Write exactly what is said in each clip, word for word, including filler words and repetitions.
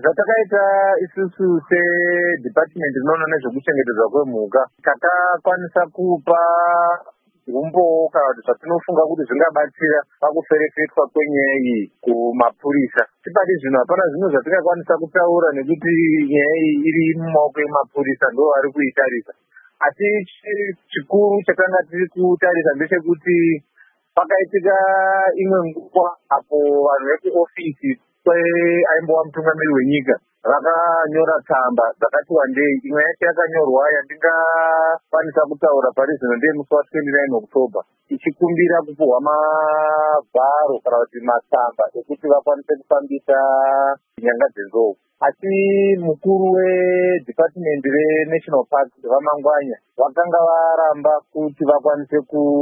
Zvatakaita isusu sedepartment inoona nezvekuchengetedzwa kwemhuka takakwanisa kupa umbowo kana kuti zvatinofunga kuti zvingabatsira pakuferefetwa kwenyaya iyi kumapurisa. Tipati zvino hapana zvimwe zvatingakwanisa kutaura nekuti nyaya iyi iri mumaoko emapurisa ndo ari kuitarisa. Asi chikuru chatanga tiri kutarisa ndechekuti pakaitika imwe nguva apo vanhu vekuofisi kwaimbova mutungamiri wenyika vakanyora tsamba dzakati wandei. Imwe yacho yakanyorwa yandingakwanisa kutaura pari zvino ndeyemusi wa29 October ichikumbira kupuhwa mavharo kana kuti matsamba ekuti vakwanise kufambisa nyanga dzenzou. Asi mukuru wedepartment renational park vamangwanya vakanga varamba kuti vakwanise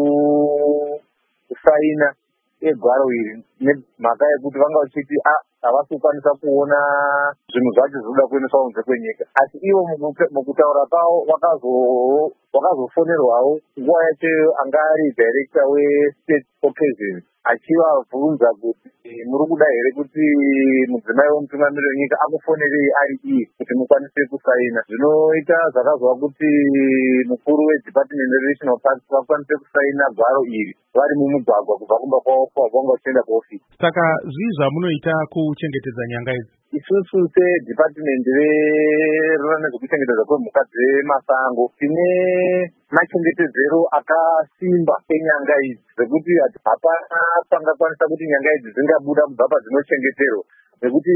kusaina egwaro iri nemhaka yekuti vanga vachiti havasi kukwanisa kuona zvinhu zvacho zvinoda kuendeswa kunze kwenyika. Asi ivo mukutaura kwavo wakazofonerwawo nguva yacho anga ari director westate occasions achivabvunza kuti muri kuda here kuti mudzimai wemutungamiri wenyika akufonerei ari iye kuti mukwanise kusaina. Zvinoita zvakazwa kuti mukuru wedepartment renational park vakwanise kusaina gwaro iri vari mumugwagwa kubva kumba kwavo kwavanga vachienda kuofisi. Saka zvii zvamunoita kuchengetedza nyanga idzi? Isusu sedepartment rinoona nezvekuchengetedzwa kwemhuka dzemasango tine machengetedzero akasimba enyanga idzi zvekuti hapana pangakwanisa kuti nyanga idzi dzingabuda kubva padzinochengeterwa nekuti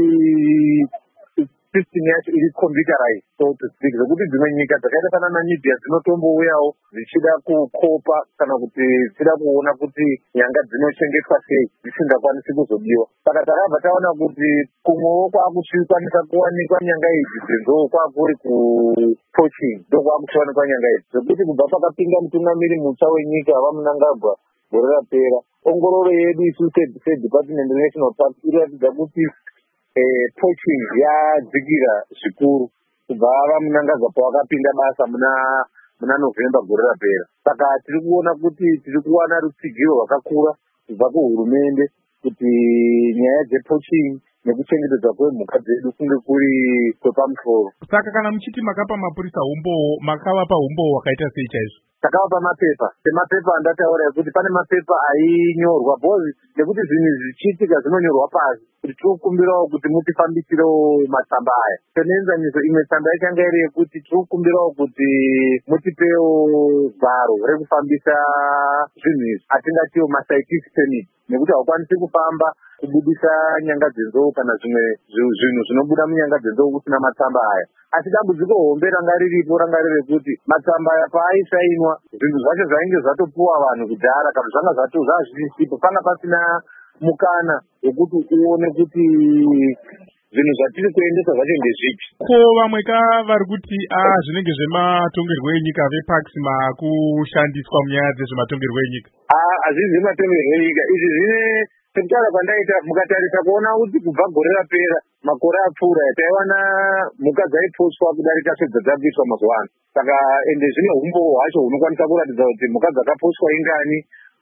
system yacho iri computerized so to speak, zvekuti dzimwe nyika dzakaita sana Namibia dzinotombouyawo dzichida kukopa kana kuti dzichida kuona kuti nyanga dzinochengetwa sei dzisingakwanisi kuzobiwa. Saka takabva taona kuti kumwewo kwakuchikwanisa kuwanikwa nyanga idzi dzenzou kwakuri kupoaching ndokwakuchiwanikwa nyanga idzi zvekuti kubva pakapinda mutungamiri mutsva wenyika vaMunangagwa gore rapera ongororo yedu isu sedepartment renational park iriratidza kuti poaching yadzikira zvikuru kubva vaMunangagwa pawakapinda basa muna muna November gore rapera. Saka tiri kuona kuti tiri kuwana rutsigiro rwakakura kubva kuhurumende kuti nyaya dzepoaching nekuchengetedzwa kwemhuka dzedu kunge kuri kwepamusoro. Saka kana muchiti makapa mapurisa umbowo makavapa umbowo wakaita sei chaizvo? Takavapa mapepa semapepa andataura ekuti pane mapepa ainyorwa bhozi nekuti zvinhu zvichiitika zvinonyorwa pasi kuti tikukumbirawo kuti mutifambisirewo matsamba aya. Seneenzaniso imwe tsamba yachanga iri yekuti tikukumbirawo kuti mutipewo gwaro rekufambisa zvinhu izvi atingatiwo mascientific permit nekuti haukwanisi kufamba kubudisa nyanga dzenzou kana zvimwe zvinhu zvinobuda munyanga dzenzou kusina matsamba aya. Asi dambudziko hombe ranga riripo ranga riri rekuti matsamba aya paaisainwa zvinhu zvacho zvainge zvatopuwa vanhu kudhara kana zvanga zvato zvazvisipo panga pasina mukana wekuti uone kuti zvinhu zvatiri kuendesa zvacho ndezvipi. Ko vamwe ka vari kuti ah zvinenge zvematongerwo enyika veparks makushandiswa munyaya dzezvematongerwo enyika? Ah hazvizi zvematongerwo enyika izvi zvine sekutaura kwandaita mukatarisa kuona kuti kubva gore rapera makore apfuura taiwana mhuka dzaiposwa kudarika sedzadzabviswa mazuva ano. Saka ende zvine umbowo hwacho hunokwanisa kuratidza kuti mhuka dzakaposwa ingani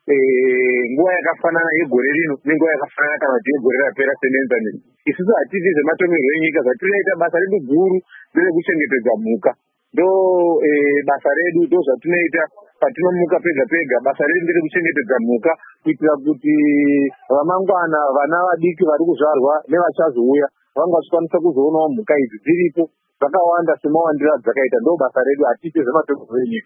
nguva yakafanana yegore rino nenguva yakafanana kana kuti yegore rapera seneenzaniso. Isusu hatiti zvematongerwo enyika zvatinoita basa redu guru nderekuchengetedza mhuka ndo basa redu ndo zvatinoita patinomuka pega pega. Basa redu nderekuchengetedza mhuka kuitira kuti ramangwana vana vadiki vari kuzvarwa nevachazouya vanga vachikwanisa kuzoonawo mhuka idzi dziripo dzakawanda semawandiro adzakaita. Ndo basa redu hatiti zvematongerwo enyika.